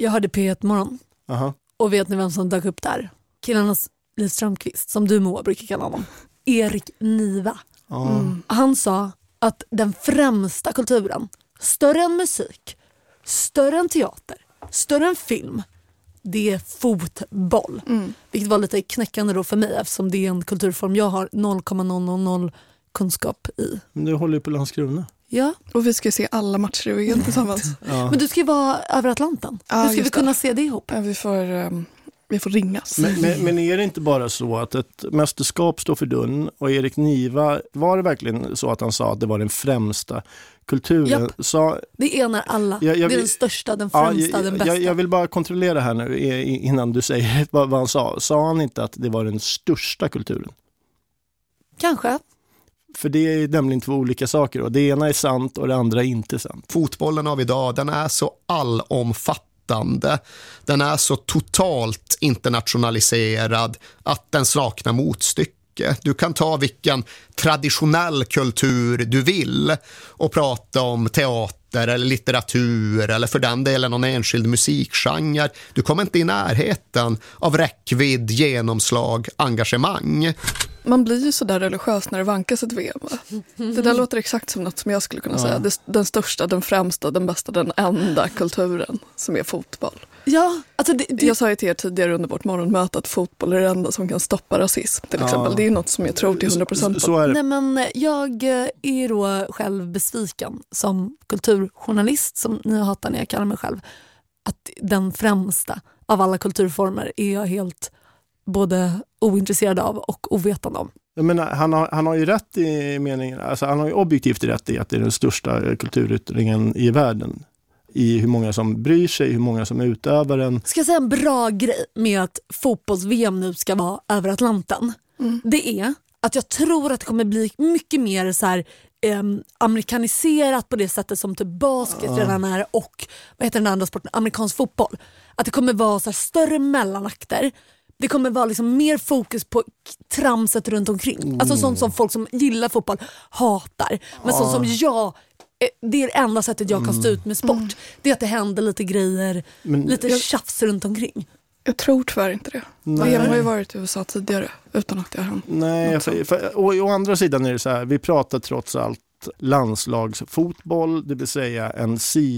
Jag hörde P1 morgon. Aha. Och vet ni vem som dök upp där? Killarnas Liv Strömquist, som du Moa brukar kalla honom. Erik Niva. Han sa att den främsta kulturen, större än musik, större än teater, större än film, det är fotboll. Vilket var lite knäckande då för mig, eftersom det är en kulturform jag har 0,000 kunskap i. Men du håller ju på Landskrona. Ja. Och vi ska se alla matcher i VM tillsammans. Ja. Men du ska ju vara över Atlanten. Ja, hur ska vi kunna se det ihop? Ja, vi får ringas. Men är det inte bara så att ett mästerskap står för dörren, och Erik Niva, var det verkligen så att han sa att det var den främsta kulturen? Det är när alla. Det är den största, den främsta, den bästa. Jag vill bara kontrollera här nu innan du säger vad han sa. Sa han inte att det var den största kulturen? Kanske. För det är nämligen två olika saker, och det ena är sant och det andra är inte sant. Fotbollen av idag, den är så allomfattande. Den är så totalt internationaliserad att den saknar motstycke. Du kan ta vilken traditionell kultur du vill och prata om teater eller litteratur eller för den delen någon enskild musikgenre. Du kommer inte i närheten av räckvidd, genomslag, engagemang. Man blir ju så där religiös när det vankas ett VM. Det där låter exakt som något som jag skulle kunna säga. Den största, den främsta, den bästa, den enda kulturen som är fotboll. Ja, alltså jag sa ju till er tidigare under vårt morgonmöte att fotboll är det enda som kan stoppa rasism till exempel. Det är något som jag tror till 100% på. Så är det. Nej, men jag är då själv besviken som kulturjournalist, som ni hatar när jag kallar mig själv, att den främsta av alla kulturformer är jag helt både ointresserad av och ovetande om. Jag menar, han har ju rätt i meningen, alltså han har ju objektivt rätt i att det är den största kulturyttringen i världen. I hur många som bryr sig, hur många som utövar den. Ska jag säga en bra grej med att fotbolls-VM nu ska vara över Atlanten? Det är att jag tror att det kommer bli mycket mer så här amerikaniserat på det sättet som typ basket redan är, och vad heter den andra sporten? Amerikansk fotboll. Att det kommer vara så här större mellanakter. Det kommer vara liksom mer fokus på tramset runt omkring. Alltså sånt som folk som gillar fotboll hatar. Men sånt som det är det enda sättet jag kan stå ut med sport. Det är att det händer lite grejer, lite tjafs runt omkring. Jag tror tyvärr inte det. VM har ju varit i USA tidigare utan att det har hänt. Nej, och å andra sidan är det så här, vi pratar trots allt landslagsfotboll, det vill säga en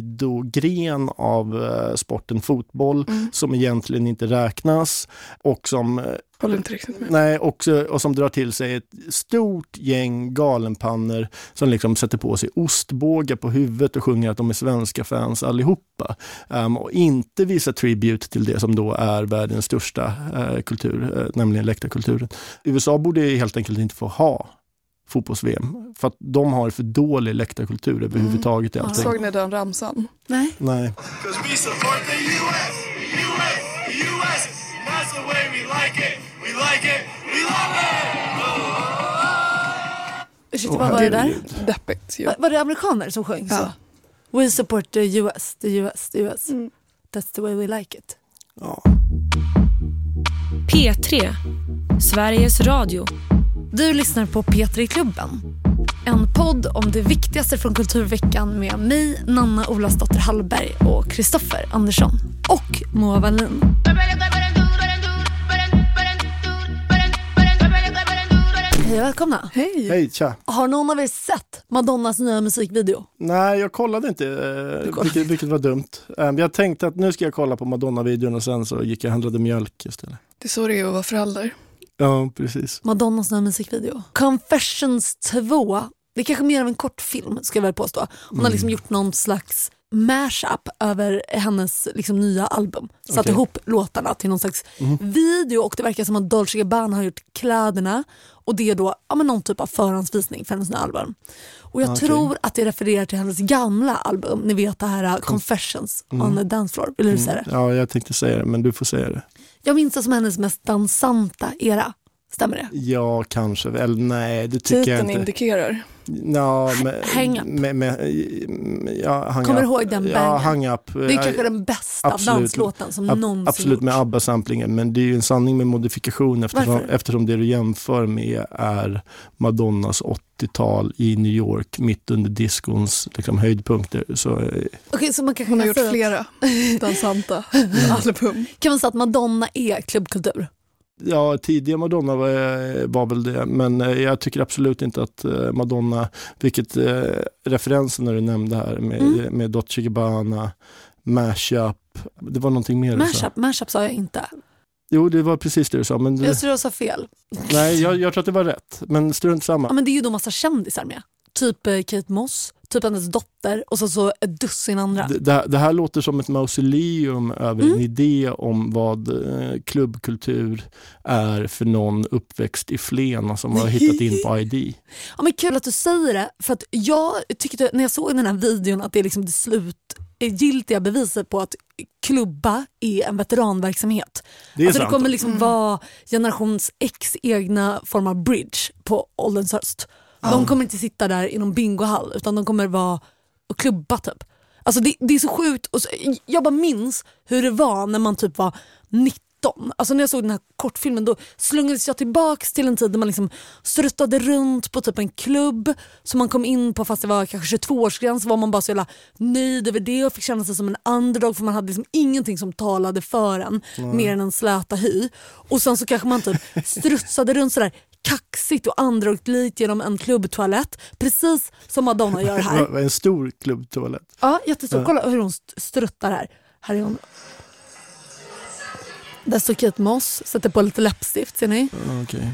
sidogren av sporten fotboll som egentligen inte räknas och som håller inte riktigt med. Nej, och som drar till sig ett stort gäng galenpannor som liksom sätter på sig ostbågar på huvudet och sjunger att de är svenska fans allihopa. Och inte visa tribute till det som då är världens största kultur, nämligen läktarkulturen. USA borde helt enkelt inte få ha fotbolls-VM, för att de har för dålig läktarkultur överhuvudtaget i allting. Såg ni den ramsan? Nej. Vad var det där? Deppigt. Var det amerikaner som sjöng så? We support the US, the US, the US. That's the way we like it. Ja. P3, Sveriges Radio. Du lyssnar på P3-klubben. En podd om det viktigaste från kulturveckan med mig, Nanna Olasdotter Hallberg och Kristoffer Andersson och Moa Wallin. Hej, välkomna. Hej, tja. Har någon av er sett Madonnas nya musikvideo? Nej, jag kollade inte, vilket var dumt. Jag tänkte att nu ska jag kolla på Madonna-videon och sen så gick jag och handlade mjölk istället. Det är så det är att vara förälder. Ja, precis. Madonnas nya musikvideo. Confessions 2. Det är kanske mer av en kortfilm, ska jag väl påstå. Hon har liksom gjort någon slags mashup över hennes liksom nya album. Satt ihop låtarna till någon slags video, och det verkar som att Dolce Gabbana har gjort kläderna, och det är då någon typ av förhandsvisning för hennes nya album. Och jag tror att det refererar till hennes gamla album. Ni vet det här Confessions on the Dance Floor. Vill du säga det? Ja, jag tänkte säga det, men du får säga det. Jag minns det som hennes mest dansanta era. Stämmer det? Ja, kanske. Eller nej, det tycker jag Titeln inte. indikerar. Ja, Hang Up. Kommer du ihåg den? Ja, Hang Up. Det är kanske den bästa danslåten som någonsin absolut, gjort. med ABBA-samplingen. Men det är ju en sanning med modifikation eftersom det du jämför med är Madonnas 80-tal i New York mitt under discons liksom, höjdpunkter. Okej, så man Hon har gjort flera dansanta album. Kan man säga att Madonna är klubbkultur? Ja, tidiga Madonna var väl det, men jag tycker absolut inte att Madonna, vilket referensen när du nämnde här med Dolce & Gabbana, Mashup, det var någonting mer. Mashup sa jag inte. Jo, det var precis det du sa. Men jag tror jag sa fel. Nej, jag tror att det var rätt, men strunt samma. Ja, men det är ju då massa kändisar med. Typ Kate Moss, typ hennes dotter och så ett dussin andra. Det här låter som ett mausoleum över en idé om vad klubbkultur är för någon uppväxt i Flen som har hittat in på ID. Ja, men kul att du säger det, för att jag tyckte när jag såg den här videon att det är liksom det slutgiltiga beviset på att klubba är en veteranverksamhet. Det är sant. Det kommer liksom vara generations X egna form av bridge på ålderns höst. De kommer inte sitta där i någon bingohall utan de kommer vara och klubba typ. Alltså det är så sjukt. Och jag bara minns hur det var när man typ var 19. Alltså när jag såg den här kortfilmen då slungades jag tillbaks till en tid där man liksom struttade runt på typ en klubb som man kom in på fast det var kanske 22-årsgräns, var man bara så jävla nöjd över det och fick känna sig som en underdog för man hade liksom ingenting som talade för en mer än en släta hy. Och sen så kanske man typ strutsade runt sådär kaxigt och androglikt genom en klubbtoalett, precis som Madonna gör här. En stor klubbtoalett. Ja, jättestor. Kolla hur hon struttar här. Här är hon. Där står Kate Moss, sätter på lite läppstift, ser ni? Okej.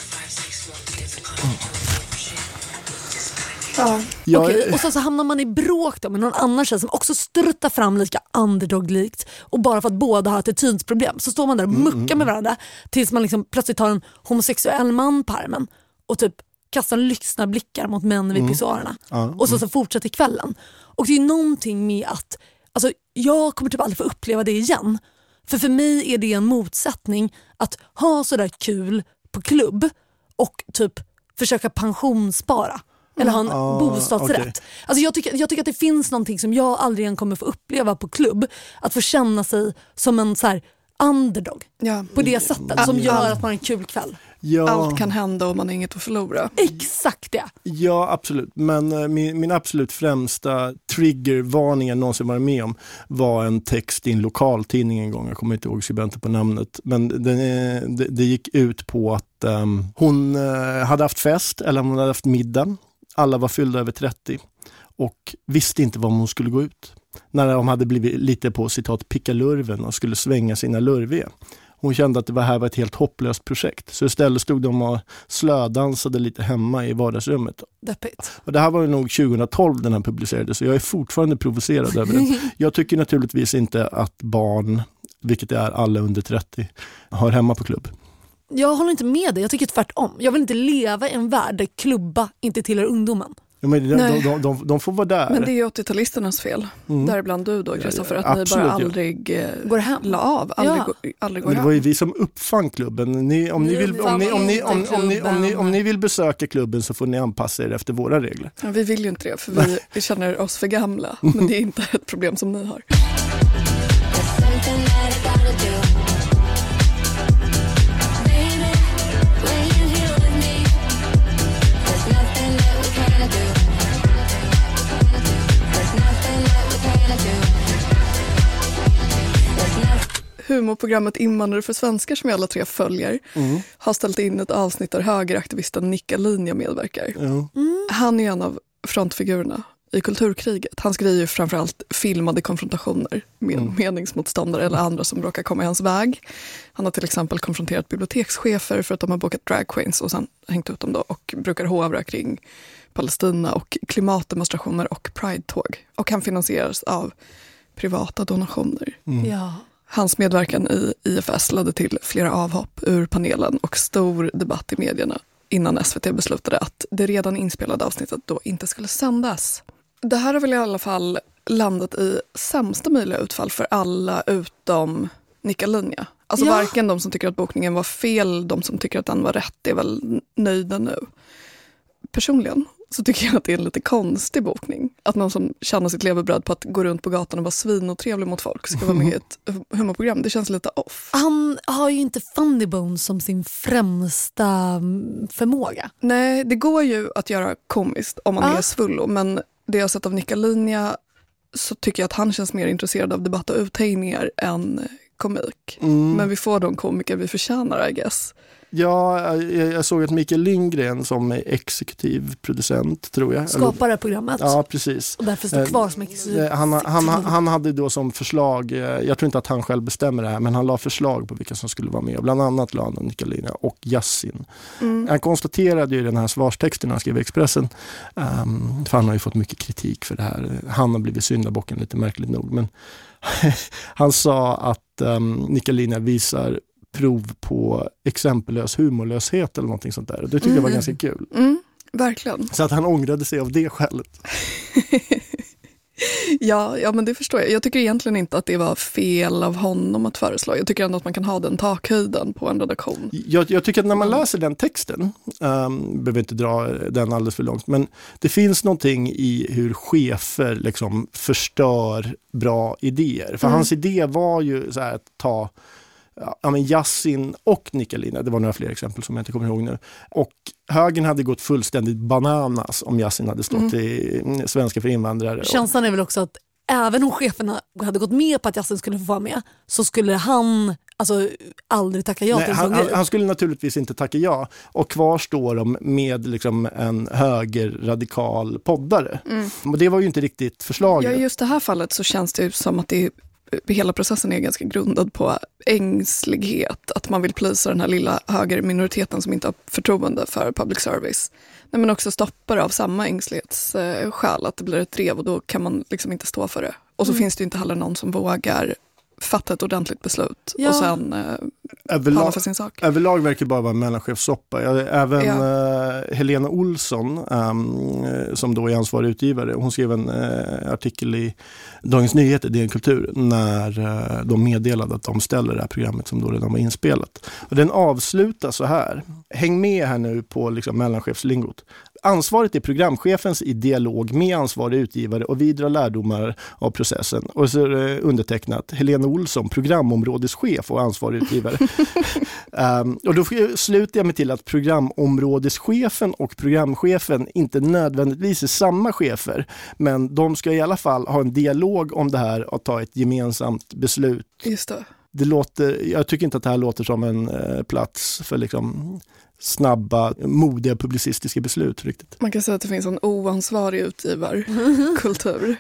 Okej, och så hamnar man i bråk då med någon annan tjej som också struttar fram lika underdog-likt, och bara för att båda har attitydsproblem så står man där och muckar med varandra tills man liksom plötsligt tar en homosexuell man på armen och typ kastar lyssna blickar mot män vid pissoarerna. Och så fortsätter kvällen. Och det är någonting med att alltså, jag kommer typ aldrig få uppleva det igen. För mig är det en motsättning att ha sådär kul på klubb och typ försöka pensionsspara. Eller ha en bostadsrätt. Okay. Alltså jag tycker att det finns någonting som jag aldrig igen kommer få uppleva på klubb. Att få känna sig som en så här underdog. Ja. På det sättet som gör att man har en kul kväll. Ja. Allt kan hända och man har inget att förlora. Exakt det. Ja, absolut. Men min absolut främsta triggervarning jag någonsin varit med om var en text i en lokaltidning en gång. Jag kommer inte ihåg skribenten på namnet. Men det gick ut på att hon hade haft fest eller hon hade haft middag. Alla var fyllda över 30 och visste inte vad hon skulle gå ut. När de hade blivit lite på citat picka lurven och skulle svänga sina lurviga. Hon kände att det här var ett helt hopplöst projekt. Så istället stod de och slödansade lite hemma i vardagsrummet. Deppigt. Och det här var nog 2012 den här publicerades, så jag är fortfarande provocerad över det. Jag tycker naturligtvis inte att barn, vilket är alla under 30, har hemma på klubb. Jag håller inte med dig, jag tycker tvärtom. Jag vill inte leva i en värld där klubba inte tillhör ungdomen. Ja, men de får vara där. Men det är 80-talisternas fel. Däribland du då, Kristoffer, att ni bara aldrig går hem. La av, aldrig går hem. Det var ju vi som uppfann klubben. Om ni vill besöka klubben så får ni anpassa er efter våra regler. Ja, vi vill ju inte det, för vi känner oss för gamla. Men det är inte ett problem som ni har. Humorprogrammet Invandrare för svenskar som vi alla tre följer har ställt in ett avsnitt där högeraktivisten Nicka Linja medverkar. Han är en av frontfigurerna i kulturkriget. Han skriver framförallt filmade konfrontationer med meningsmotståndare eller andra som råkar komma i hans väg. Han har till exempel konfronterat bibliotekschefer för att de har bokat drag queens och sen hängt ut dem då och brukar hovra kring Palestina och klimatdemonstrationer och Pride-tåg. Och han finansieras av privata donationer. Ja. Hans medverkan i IFS ledde till flera avhopp ur panelen och stor debatt i medierna innan SVT beslutade att det redan inspelade avsnittet då inte skulle sändas. Det här har väl i alla fall landat i sämsta möjliga utfall för alla utom Nicka-Linja. Alltså varken de som tycker att bokningen var fel, de som tycker att den var rätt är väl nöjda nu. Personligen så tycker jag att det är en lite konstig bokning. Att någon som tjänar sitt levebröd på att gå runt på gatan och vara svinotrevlig mot folk ska vara med i ett humorprogram. Det känns lite off. Han har ju inte Funny Bones som sin främsta förmåga. Nej, det går ju att göra komiskt om man är svullo. Men det jag har sett av Nicka-Linja så tycker jag att han känns mer intresserad av debatt och uthängningar än komik. Men vi får de komiker vi förtjänar, I guess. Ja, jag såg att Mikael Lindgren som är exekutiv producent, tror jag. Skapade programmet. Ja, precis. Och därför står kvar som exekutiv. Han hade då som förslag, jag tror inte att han själv bestämmer det här, men han la förslag på vilka som skulle vara med. Bland annat la han Nicka-Linja och Yasin. Han konstaterade ju i den här svarstexten han skrev i Expressen, för han har ju fått mycket kritik för det här. Han har blivit syndabocken lite märkligt nog, men han sa att Nicka-Linja visar prov på exempellös humorlöshet eller någonting sånt där. Det tycker jag var ganska kul. Verkligen. Så att han ångrade sig av det skälet. Ja, men det förstår jag. Jag tycker egentligen inte att det var fel av honom att föreslå. Jag tycker ändå att man kan ha den takhöjden på en redaktion. Jag tycker att när man läser den texten, behöver inte dra den alldeles för långt, men det finns någonting i hur chefer liksom förstör bra idéer. För hans idé var ju så här att ta Yasin och Nicka-Linja, det var några fler exempel som jag inte kommer ihåg nu. Och högern hade gått fullständigt bananas om Yasin hade stått i Svenska för invandrare. Känslan är väl också att även om cheferna hade gått med på att Yasin skulle få vara med, så skulle han aldrig tacka ja. Nej, han skulle naturligtvis inte tacka ja. Och kvar står de med liksom en högerradikal poddare. Och det var ju inte riktigt förslaget. Ja, i just det här fallet så känns det som att hela processen är ganska grundad på ängslighet. Att man vill plisa den här lilla högerminoriteten som inte har förtroende för public service. Nej, men också stoppa det av samma ängslighetsskäl. Att det blir ett drev och då kan man liksom inte stå för det. Och så finns det inte heller någon som vågar fatta ett ordentligt beslut och sen tala för sin sak. Överlag verkar bara vara en mellanchefssoppa. Även Helena Olsson, som då är ansvarig utgivare, hon skrev en artikel i Dagens Nyheter, DN Kultur, när de meddelade att de ställer det här programmet som då redan var inspelat. Och den avslutar så här. Häng med här nu på liksom mellanchefslingot. Ansvaret är programchefens i dialog med ansvarig utgivare och vidare lärdomar av processen. Och så är det undertecknat Helena Olsson, programområdeschef och ansvarig utgivare. Och då slutar jag med till att programområdeschefen och programchefen inte nödvändigtvis är samma chefer, men de ska i alla fall ha en dialog om det här och ta ett gemensamt beslut. Just det. Jag tycker inte att det här låter som en plats för liksom snabba, modiga publicistiska beslut riktigt. Man kan säga att det finns en oansvarig utgivarkultur.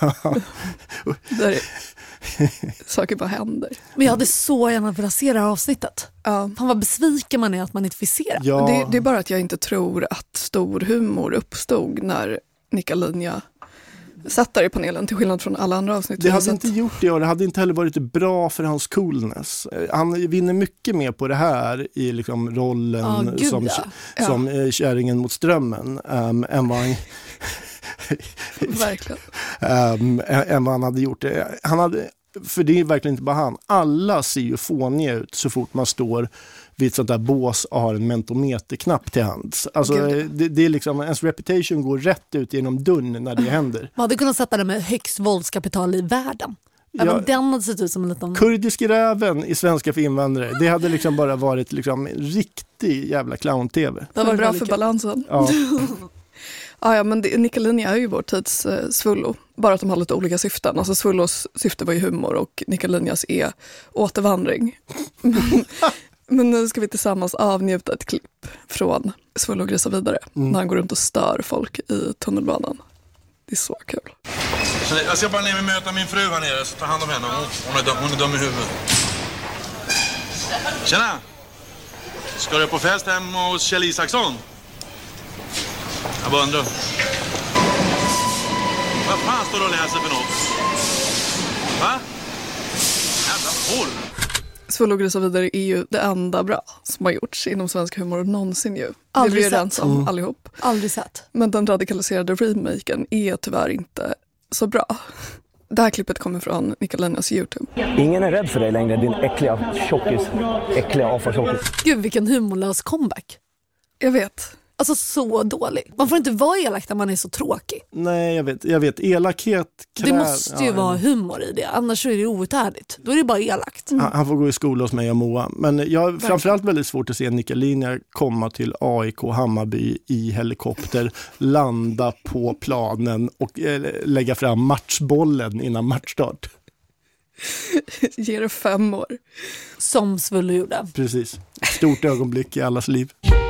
Där saker bara händer. Men jag hade så gärna velat se det här avsnittet. Fan vad besviken man är att man inte fick se det. Ja. Det är bara att jag inte tror att stor humor uppstod när Nicka-Linja satt där i panelen, till skillnad från alla andra avsnitt. Det hade inte gjort det, och det hade inte heller varit bra för hans coolness. Han vinner mycket mer på det här i liksom rollen som kärringen mot strömmen än vad han verkligen. Än vad han hade gjort. För det är verkligen inte bara han. Alla ser ju fåniga ut så fort man står vid ett sånt där bås och har en mentometerknapp till hands. Alltså, det är liksom, ens reputation går rätt ut genom dörren när det händer. Man hade kunnat sätta det med högst våldskapital i världen. Även den hade sett ut som en liten... Kurdisk räven i Svenska för invandrare. Det hade liksom bara varit liksom riktig jävla clown-tv. Det var bra för balansen. Ja. Ja, men Nicka-Linja är ju vår tids svullo. Bara att de har lite olika syften. Alltså svullos syfte var ju humor och Nicka-Linjas är återvandring. Men nu ska vi tillsammans avnjuta ett klipp från Svullo och grisa vidare. När han går runt och stör folk i tunnelbanan. Det är så kul. Jag ska bara ner och möta min fru här nere, så ta hand om henne. Hon är dum i huvudet. Tjena! Ska du på fest hem hos Kjell Isaksson? Jag bara undrar. Vad fan står du och läser för något? Va? Jävla porr! Svullo och grisa vidare är ju det enda bra som har gjorts inom svensk humor någonsin ju. Aldrig det blir rent som allihop. Aldrig sett. Men den radikaliserade remaken är tyvärr inte så bra. Det här klippet kommer från Nicolinias YouTube. Ingen är rädd för dig längre, din äckliga tjockis. Äckliga avfallstjockis. Gud, vilken humorlös comeback. Jag vet. Alltså så dålig. Man får inte vara elak när man är så tråkig. Nej, jag vet. Elakhet Det måste ju vara humor i det, annars är det outhärdligt. Då är det bara elakt. Han får gå i skola hos mig och Moa. Men jag har framförallt väldigt svårt att se Nicolina komma till AIK Hammarby i helikopter, landa på planen och lägga fram matchbollen innan matchstart. Ger det 5 år. Som Svullo gjorde. Precis. Stort ögonblick i allas liv.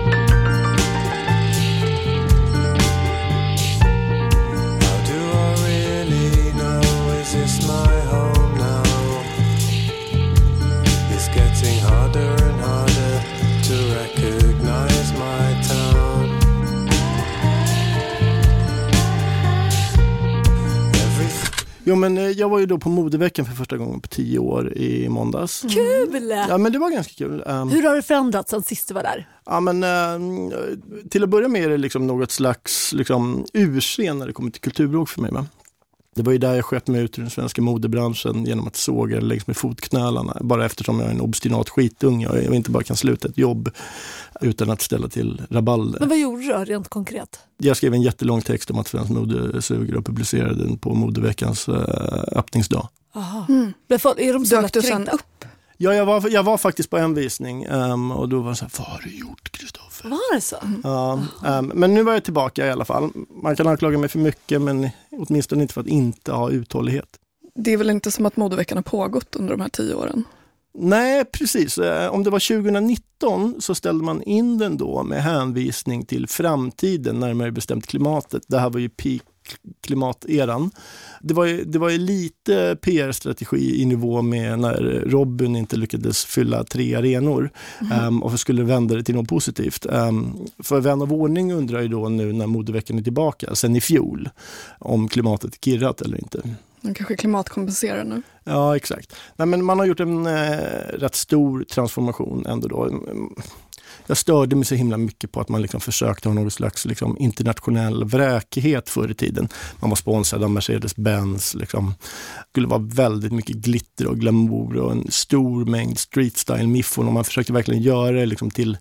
Jo, men jag var ju då på modeveckan för första gången på 10 år i måndags. Kul! Ja, men det var ganska kul. Hur har det förändrats sen sist du var där? Ja, men till att börja med är det liksom något slags liksom, urscen när det kommer till kulturbråk för mig. Va? Det var ju där jag sköt mig ut ur den svenska modebranschen genom att såga längs med fotknölarna. Bara eftersom jag är en obstinat skitunge och jag inte bara kan sluta ett jobb utan att ställa till rabalder. Men vad gjorde du då, rent konkret? Jag skrev en jättelång text om att svensk mode suger och publicerade den på modeveckans öppningsdag. Aha. Är de så lättkränkta? Upp? Ja, jag var faktiskt på en visning och då var det så här, vad har du gjort, Kristoffer? Var det så? Ja, men nu var jag tillbaka i alla fall. Man kan anklaga mig för mycket, men åtminstone inte för att inte ha uthållighet. Det är väl inte som att modeveckan har pågått under de här 10 åren? Nej, precis. Om det var 2019 så ställde man in den då med hänvisning till framtiden, närmare bestämt klimatet. Det här var ju peak klimateran. Det var ju lite PR-strategi i nivå med när Robin inte lyckades fylla 3 arenor och skulle vända det till något positivt. För vän av ordning undrar ju då nu när modeveckan är tillbaka sen i fjol om klimatet är kirrat eller inte. Man kanske klimatkompenserar nu. Ja, exakt. Nej, men man har gjort en rätt stor transformation ändå då. Jag störde mig så himla mycket på att man liksom försökte ha någon slags liksom internationell vräkighet förr i tiden. Man var sponsrad av Mercedes-Benz. Liksom. Det skulle vara väldigt mycket glitter och glamour och en stor mängd street-style-miffon. Och man försökte verkligen göra det liksom till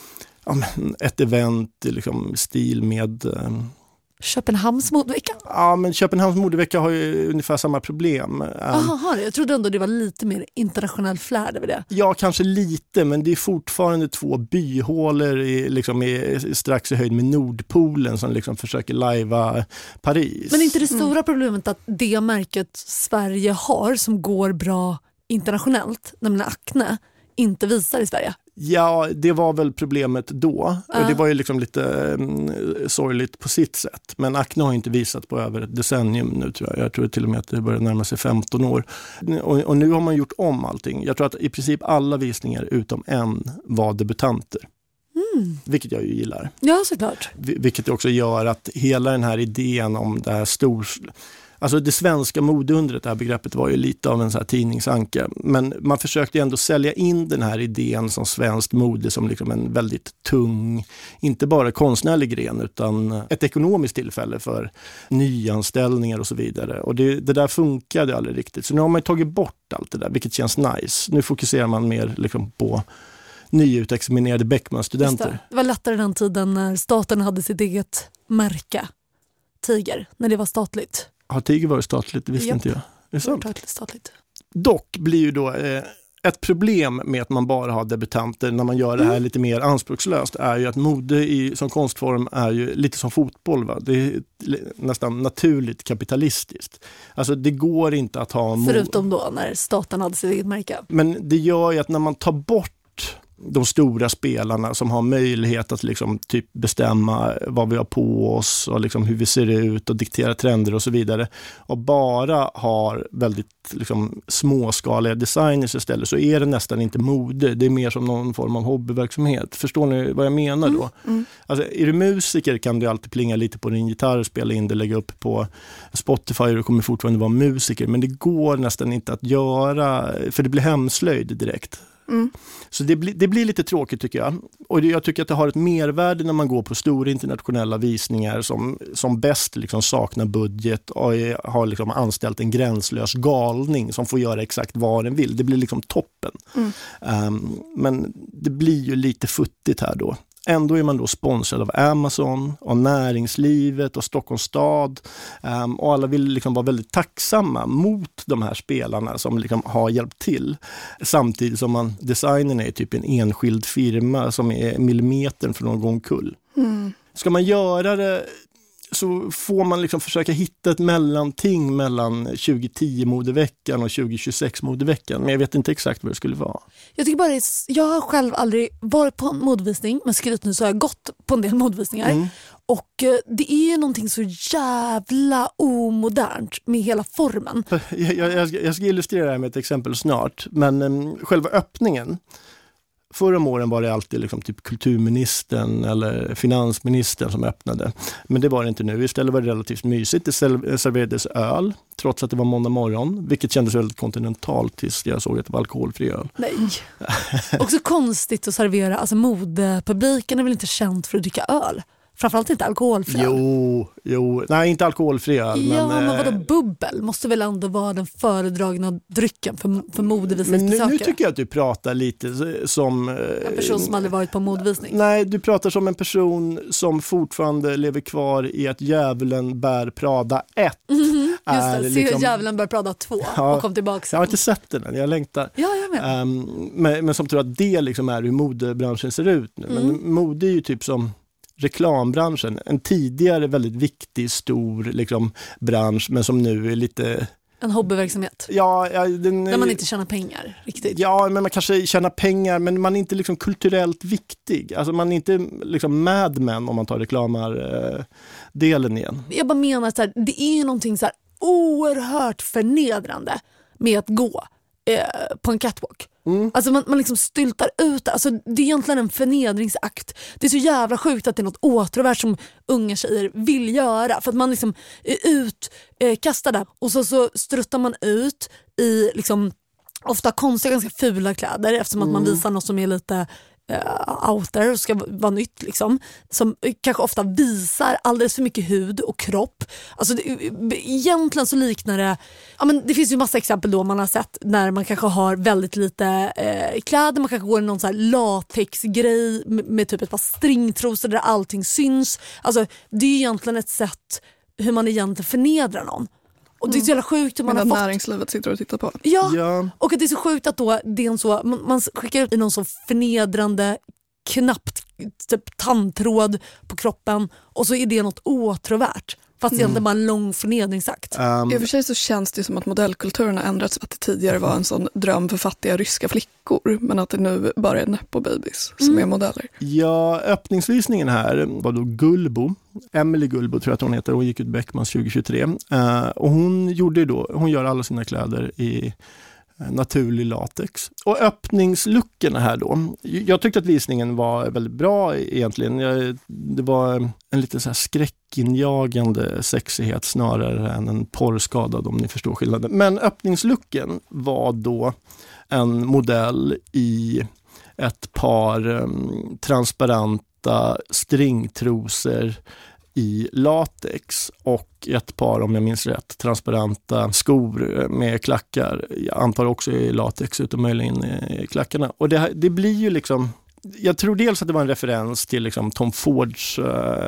ett event i liksom stil med... Köpenhamns modevecka? Ja, men Köpenhamns modevecka har ju ungefär samma problem. Jaha, jag trodde ändå det var lite mer internationell flärd över det. Ja, kanske lite, men det är fortfarande 2 byhålor strax i höjd med Nordpolen som liksom försöker lajva Paris. Men är inte det stora problemet att det märket Sverige har som går bra internationellt, nämligen Acne, inte visar i Sverige? Ja, det var väl problemet då. Och det var ju liksom lite sorgligt på sitt sätt. Men Acne har inte visat på över ett decennium nu, tror jag. Jag tror till och med att det börjar närma sig 15 år. Och nu har man gjort om allting. Jag tror att i princip alla visningar utom en var debutanter. Vilket jag ju gillar. Ja, såklart. Vilket också gör att hela den här idén om det här alltså det svenska modeundret, det här begreppet var ju lite av en så här tidningsanka. Men man försökte ändå sälja in den här idén som svenskt mode som liksom en väldigt tung, inte bara konstnärlig gren utan ett ekonomiskt tillfälle för nyanställningar och så vidare. Och det där funkade aldrig riktigt. Så nu har man tagit bort allt det där, vilket känns nice. Nu fokuserar man mer liksom på nyutexaminerade Beckman-studenter. Det var lättare den tiden när staten hade sitt eget märke, Tiger, när det var statligt. Har Tiger varit statligt? Det visste inte jag. Det är sant. Statligt. Dock blir ju då ett problem med att man bara har debutanter när man gör det här lite mer anspråkslöst är ju att mode som konstform är ju lite som fotboll. Va? Det är nästan naturligt kapitalistiskt. Alltså det går inte att ha... Förutom då när staten hade sitt eget märke. Men det gör ju att när man tar bort de stora spelarna som har möjlighet att liksom typ bestämma vad vi har på oss och liksom hur vi ser ut och diktera trender och så vidare och bara har väldigt liksom småskaliga designers istället, så är det nästan inte mode. Det är mer som någon form av hobbyverksamhet. Förstår ni vad jag menar då? Alltså, är du musiker kan du alltid plinga lite på din gitarr, spela in det, lägga upp på Spotify och du kommer fortfarande vara musiker, men det går nästan inte att göra, för det blir hemslöjd direkt. Så det blir lite tråkigt tycker jag. Och jag tycker att det har ett mervärde när man går på stora internationella visningar som bäst liksom saknar budget och har liksom anställt en gränslös galning som får göra exakt vad den vill. Det blir liksom toppen. Men det blir ju lite futtigt här då. Ändå är man då sponsrad av Amazon och näringslivet och Stockholms stad och alla vill liksom vara väldigt tacksamma mot de här spelarna som liksom har hjälpt till. Samtidigt som designen är typ en enskild firma som är millimetern från någon gång kull. Ska man göra det så får man liksom försöka hitta ett mellanting mellan 2010-modeveckan och 2026-modeveckan. Men jag vet inte exakt vad det skulle vara. Jag tycker bara jag har själv aldrig varit på en modvisning, men skryt nu så har jag gått på en del modvisningar. Och det är ju någonting så jävla omodernt med hela formen. Jag ska illustrera det här med ett exempel snart. Men själva öppningen. Förra om åren var det alltid liksom typ kulturministern eller finansministern som öppnade. Men det var det inte nu. Istället var det relativt mysigt. Det serverades öl trots att det var måndag morgon. Vilket kändes väldigt kontinentalt tills jag såg att det var alkoholfri öl. Nej. Också konstigt att servera. Alltså modepubliken är väl inte känt för att dricka öl? Framförallt inte alkoholfri öl. Jo. Nej, inte alkoholfri öl. Ja, men vadå bubbel? Måste väl ändå vara den föredragna drycken för modevisningsbesökare? Men nu tycker jag att du pratar lite som... En person som aldrig varit på modvisning. Nej, du pratar som en person som fortfarande lever kvar i att Djävulen bär Prada 1. Just det, se Djävulen bär Prada 2 och kom tillbaka. Jag har inte sett den än, jag längtar. Ja, jag med. Men som tror att det liksom är hur modebranschen ser ut nu. Men mode är ju typ som... reklambranschen, en tidigare väldigt viktig, stor liksom, bransch, men som nu är lite... En hobbyverksamhet. Där man inte tjänar pengar riktigt. Ja, men man kanske tjänar pengar, men man är inte liksom kulturellt viktig. Alltså man är inte liksom Mad Men om man tar reklamar-delen igen. Jag bara menar så här, det är ju någonting så här oerhört förnedrande med att gå på en catwalk. Alltså man liksom styltar ut. Alltså det är egentligen en förnedringsakt. Det är så jävla sjukt att det är något åtråvärt som unga tjejer vill göra. För att man liksom är utkastade. Och så struttar man ut i liksom ofta konstiga, ganska fula kläder. Eftersom att man visar något som är lite out there och ska vara nytt liksom, som kanske ofta visar alldeles för mycket hud och kropp. Alltså egentligen så liknar det, ja men det finns ju massa exempel då man har sett när man kanske har väldigt lite kläder, man kanske går i någon så här latexgrej med typ ett par stringtrosor där allting syns. Alltså det är egentligen ett sätt hur man egentligen förnedrar någon. Och det är så jävla sjukt hur man har fått... näringslivet sitter och tittar på. Ja, och att det är så sjukt att då det är en så, man skickar ut i någon så förnedrande knappt typ tandtråd på kroppen och så är det något åtråvärt. Fast egentligen bara en lång förnedringsakt. I och för sig så känns det som att modellkulturen har ändrats. Att det tidigare var en sån dröm för fattiga ryska flickor. Men att det nu bara är nepo-babies som är modeller. Ja, öppningsvisningen här var då Gullbo. Emily Gullbo tror jag att hon heter. Hon gick ut Beckmans 2023. Och hon gör alla sina kläder i naturlig latex. Och öppningsluckorna här då. Jag tyckte att visningen var väldigt bra egentligen. Det var en lite så här skräckinjagande sexighet snarare än en porrskadad, om ni förstår skillnaden. Men öppningslucken var då en modell i ett par transparenta stringtrosor i latex och ett par, om jag minns rätt, transparenta skor med klackar. Jag antar också i latex utan möjligen i klackarna. Och det blir ju liksom... Jag tror dels att det var en referens till liksom Tom Fords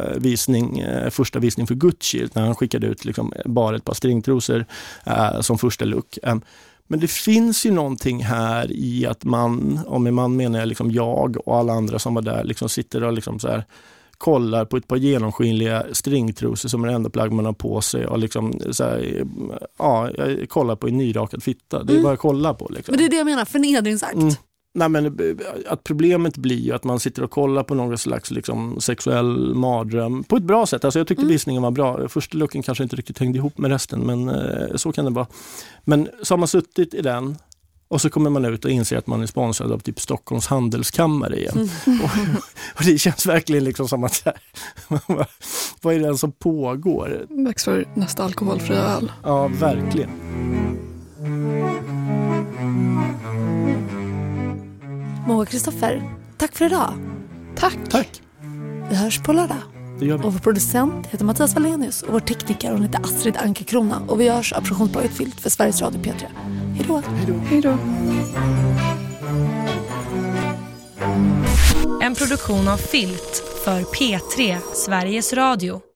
första visning för Gucci när han skickade ut liksom bara ett par stringtrosor som första look. Men det finns ju någonting här i att man, och med man menar jag liksom jag och alla andra som var där, liksom sitter och liksom så här kollar på ett par genomskinliga stringtrosor som är det enda plagg man har på sig och liksom så här, ja, jag kollar på en nyrakad fitta. Det är bara att kolla på liksom. Men det är det jag menar, förnedringsakt. Nej, men att problemet blir ju att man sitter och kollar på någon slags liksom sexuell mardröm på ett bra sätt. Alltså jag tyckte visningen var bra. Första looken kanske inte riktigt hängde ihop med resten, men så kan det vara. Men så har man suttit i den och så kommer man ut och inser att man är sponsrad av typ Stockholms handelskammare igen. Och det känns verkligen liksom som att vad är det som pågår? Dags för nästa alkoholfria öl. Ja, verkligen. Moa Kristoffer, tack för idag. Tack. Vi hörs på lördag. Det gör vi. Och vår producent heter Mattias Wallenius och vår tekniker hon heter Astrid Anka-Krona. Och vi görs av produktionsbolaget Filt för Sveriges Radio P3. Hej då. Hej då. En produktion av Filt för P3, Sveriges Radio.